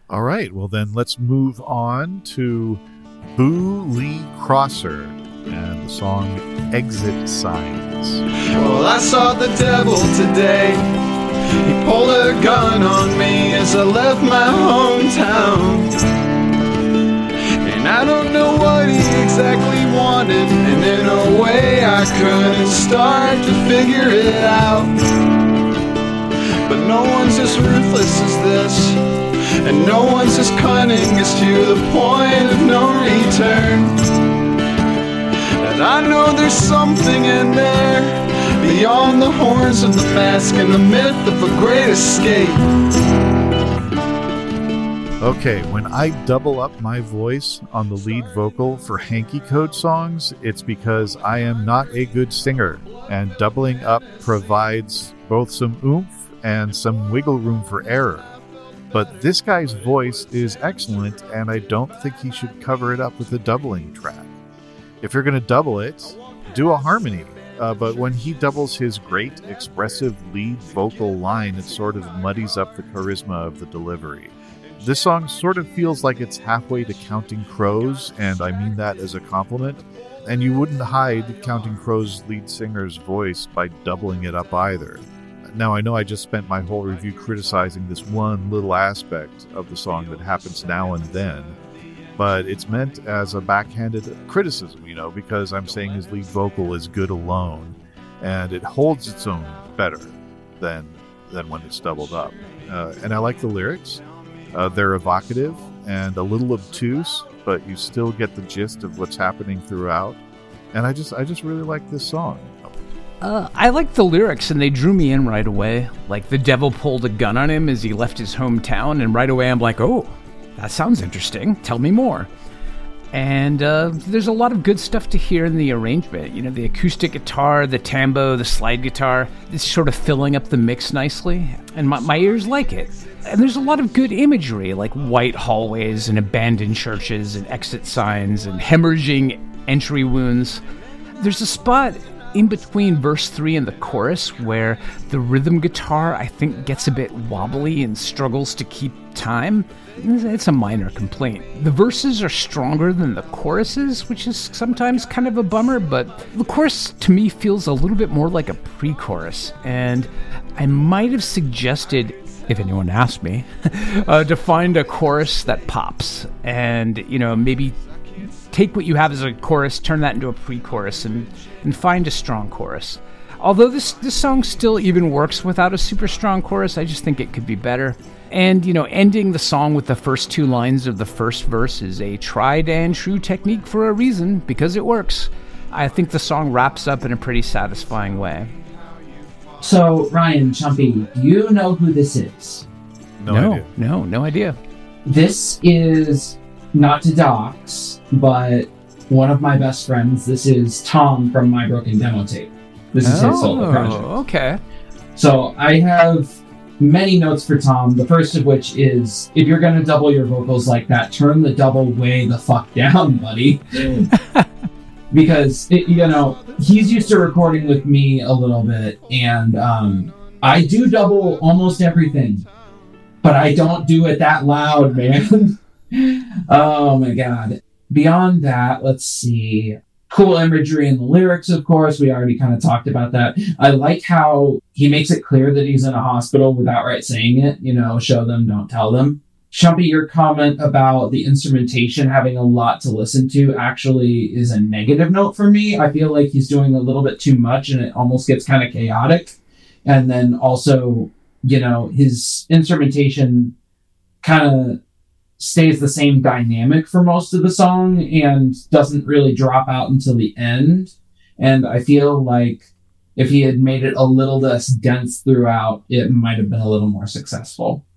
All right, well then let's move on to Boo Lee Crosser and the song Exit Signs. Well, I saw the devil today. He pulled a gun on me as I left my hometown. And I don't know what he exactly wanted, and in a way I couldn't start to figure it out. But no one's as ruthless as this, and no one's as cunning as to the point of no return. And I know there's something in there beyond the horns of the mask and the myth of a great escape. Okay, when I double up my voice on the lead vocal for Hanky Code songs, it's because I am not a good singer, and doubling up provides both some oomph and some wiggle room for error. But this guy's voice is excellent, and I don't think he should cover it up with a doubling track. If you're going to double it, do a harmony. But when he doubles his great, expressive lead vocal line, it sort of muddies up the charisma of the delivery. This song sort of feels like it's halfway to Counting Crows, and I mean that as a compliment. And you wouldn't hide Counting Crows' lead singer's voice by doubling it up either. Now, I know I just spent my whole review criticizing this one little aspect of the song that happens now and then, but it's meant as a backhanded criticism, because I'm saying his lead vocal is good alone, and it holds its own better than when it's doubled up. And I like the lyrics. They're evocative and a little obtuse, but you still get the gist of what's happening throughout. And I just really like this song. I like the lyrics, and they drew me in right away. Like, the devil pulled a gun on him as he left his hometown, and right away I'm like, oh, that sounds interesting. Tell me more. And there's a lot of good stuff to hear in the arrangement. The acoustic guitar, the tambo, the slide guitar, it's sort of filling up the mix nicely, and my ears like it. And there's a lot of good imagery, like white hallways and abandoned churches and exit signs and hemorrhaging entry wounds. There's a spot in between verse 3 and the chorus where the rhythm guitar, I think, gets a bit wobbly and struggles to keep time. It's a minor complaint. The verses are stronger than the choruses, which is sometimes kind of a bummer, but the chorus to me feels a little bit more like a pre-chorus, and I might have suggested, if anyone asked me, to find a chorus that pops, and maybe take what you have as a chorus, turn that into a pre-chorus, and find a strong chorus. Although this song still even works without a super strong chorus, I just think it could be better. And, ending the song with the first two lines of the first verse is a tried and true technique for a reason, because it works. I think the song wraps up in a pretty satisfying way. So, Ryan, Chumpy, do you know who this is? No idea. No idea. This is, not to dox, but one of my best friends. This is Tom from My Broken Demo Tape. This is his solo project. Okay. So I have many notes for Tom, the first of which is, if you're going to double your vocals like that, turn the double way the fuck down, buddy. Because, he's used to recording with me a little bit, and I do double almost everything, but I don't do it that loud, man. Oh my god. Beyond that, let's see. Cool imagery in the lyrics, of course. We already kind of talked about that. I like how he makes it clear that he's in a hospital without saying it. Show them, don't tell them. Chumpy, your comment about the instrumentation having a lot to listen to actually is a negative note for me. I feel like he's doing a little bit too much and it almost gets kind of chaotic. And then also, his instrumentation kind of stays the same dynamic for most of the song and doesn't really drop out until the end. And I feel like if he had made it a little less dense throughout, it might have been a little more successful.